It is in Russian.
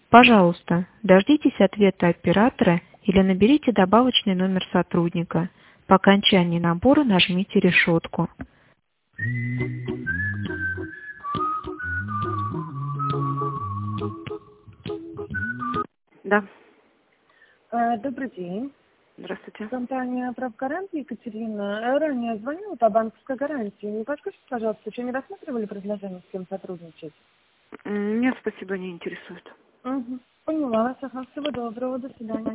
Пожалуйста, дождитесь ответа оператора или наберите добавочный номер сотрудника. По окончании набора нажмите решетку. Да, Добрый день. здравствуйте. Компания «Правгарант» Екатерина. Ранее звонила по банковской гарантии. Не подскажите, пожалуйста, еще не рассматривали предложение, с кем сотрудничать? Нет, спасибо, не интересует. Угу. Поняла вас. Ага. Всего доброго. До свидания.